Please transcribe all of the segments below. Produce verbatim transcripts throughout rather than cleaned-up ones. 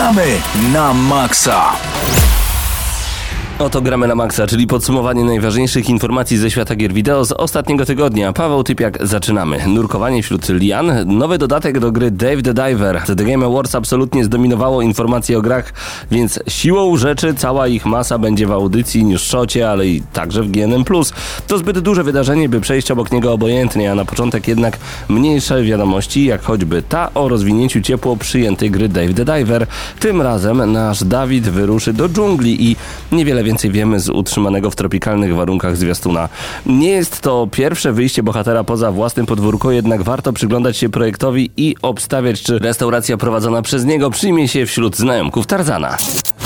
Gramy na maksa. Oto Gramy na maksa, czyli podsumowanie najważniejszych informacji ze świata gier wideo z ostatniego tygodnia. Paweł Typiak, zaczynamy. Nurkowanie wśród lian. Nowy dodatek do gry Dave the Diver. The Game Awards absolutnie zdominowało informacje o grach, więc siłą rzeczy cała ich masa będzie w audycji, newsshocie, ale i także w G N M plus. To zbyt duże wydarzenie, by przejść obok niego obojętnie, a na początek jednak mniejsze wiadomości, jak choćby ta o rozwinięciu ciepło przyjętej gry Dave the Diver. Tym razem nasz Dawid wyruszy do dżungli i niewiele więcej wiemy z utrzymanego w tropikalnych warunkach zwiastuna. Nie jest to pierwsze wyjście bohatera poza własnym podwórko, jednak warto przyglądać się projektowi i obstawiać, czy restauracja prowadzona przez niego przyjmie się wśród znajomków Tarzana.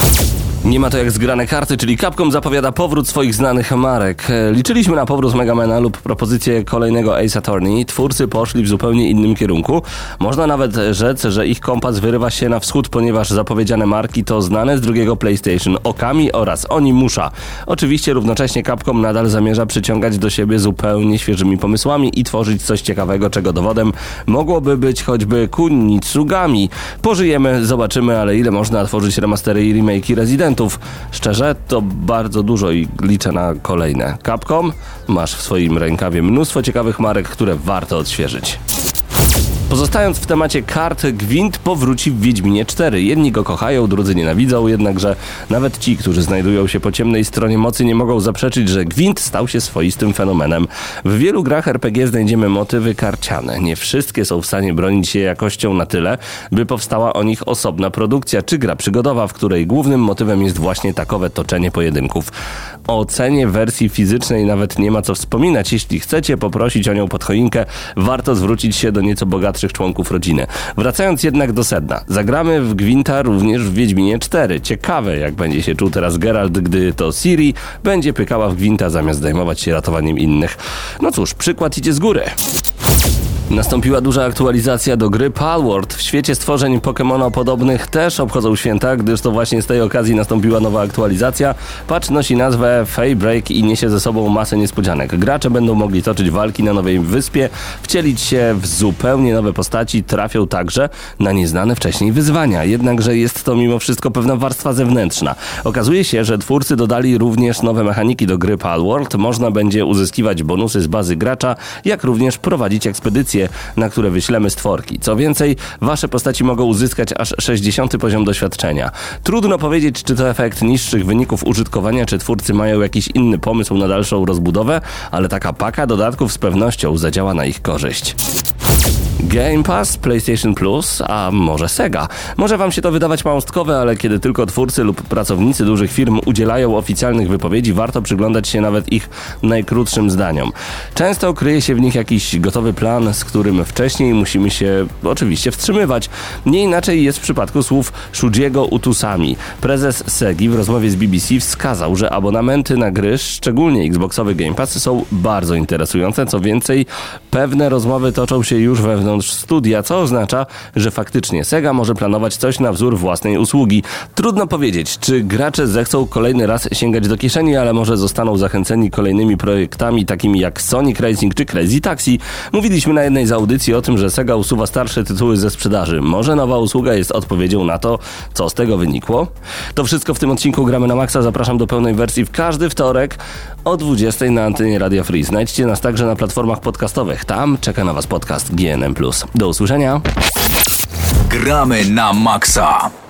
Nie ma to jak zgrane karty, czyli Capcom zapowiada powrót swoich znanych marek. Liczyliśmy na powrót Megamana lub propozycję kolejnego Ace Attorney. Twórcy poszli w zupełnie innym kierunku. Można nawet rzec, że ich kompas wyrywa się na wschód, ponieważ zapowiedziane marki to znane z drugiego PlayStation Okami oraz Onimusha. Oczywiście równocześnie Capcom nadal zamierza przyciągać do siebie zupełnie świeżymi pomysłami i tworzyć coś ciekawego, czego dowodem mogłoby być choćby Kunitsugami. Pożyjemy, zobaczymy, ale ile można tworzyć remastery i remake'i Residentów? Szczerze, to bardzo dużo i liczę na kolejne. Capcom, masz w swoim rękawie mnóstwo ciekawych marek, które warto odświeżyć. Pozostając w temacie kart, Gwint powróci w Wiedźminie cztery. Jedni go kochają, drudzy nienawidzą, jednakże nawet ci, którzy znajdują się po ciemnej stronie mocy, nie mogą zaprzeczyć, że Gwint stał się swoistym fenomenem. W wielu grach R P G znajdziemy motywy karciane. Nie wszystkie są w stanie bronić się jakością na tyle, by powstała o nich osobna produkcja, czy gra przygodowa, w której głównym motywem jest właśnie takowe toczenie pojedynków. O cenie wersji fizycznej nawet nie ma co wspominać. Jeśli chcecie poprosić o nią pod choinkę, warto zwrócić się do nieco bogatszych członków rodziny. Wracając jednak do sedna. Zagramy w Gwinta również w Wiedźminie cztery. Ciekawe, jak będzie się czuł teraz Geralt, gdy to Ciri będzie pykała w Gwinta zamiast zajmować się ratowaniem innych. No cóż, przykład idzie z góry. Nastąpiła duża aktualizacja do gry Palworld. W świecie stworzeń Pokemona podobnych też obchodzą święta, gdyż to właśnie z tej okazji nastąpiła nowa aktualizacja. Patch nosi nazwę Faybreak i niesie ze sobą masę niespodzianek. Gracze będą mogli toczyć walki na nowej wyspie, wcielić się w zupełnie nowe postaci, trafią także na nieznane wcześniej wyzwania. Jednakże jest to mimo wszystko pewna warstwa zewnętrzna. Okazuje się, że twórcy dodali również nowe mechaniki do gry Palworld. Można będzie uzyskiwać bonusy z bazy gracza, jak również prowadzić ekspedycje, na które wyślemy stworki. Co więcej, wasze postaci mogą uzyskać aż sześćdziesiąty poziom doświadczenia. Trudno powiedzieć, czy to efekt niższych wyników użytkowania, czy twórcy mają jakiś inny pomysł na dalszą rozbudowę, ale taka paka dodatków z pewnością zadziała na ich korzyść. Game Pass, PlayStation Plus, a może Sega. Może wam się to wydawać małostkowe, ale kiedy tylko twórcy lub pracownicy dużych firm udzielają oficjalnych wypowiedzi, warto przyglądać się nawet ich najkrótszym zdaniom. Często kryje się w nich jakiś gotowy plan, z którym wcześniej musimy się oczywiście wstrzymywać. Nie inaczej jest w przypadku słów Shujiego Utusami. Prezes Segi w rozmowie z B B C wskazał, że abonamenty na gry, szczególnie Xboxowy Game Pass, są bardzo interesujące. Co więcej, pewne rozmowy toczą się już wewnątrz studia, co oznacza, że faktycznie Sega może planować coś na wzór własnej usługi. Trudno powiedzieć, czy gracze zechcą kolejny raz sięgać do kieszeni, ale może zostaną zachęceni kolejnymi projektami takimi jak Sonic Racing czy Crazy Taxi. Mówiliśmy na jednej z audycji o tym, że Sega usuwa starsze tytuły ze sprzedaży. Może nowa usługa jest odpowiedzią na to, co z tego wynikło? To wszystko w tym odcinku Gramy na Maxa. Zapraszam do pełnej wersji w każdy wtorek o dwudziestej na antenie Radia Free. Znajdźcie nas także na platformach podcastowych. Tam czeka na was podcast G N M plus. Do usłyszenia. Gramy na maksa.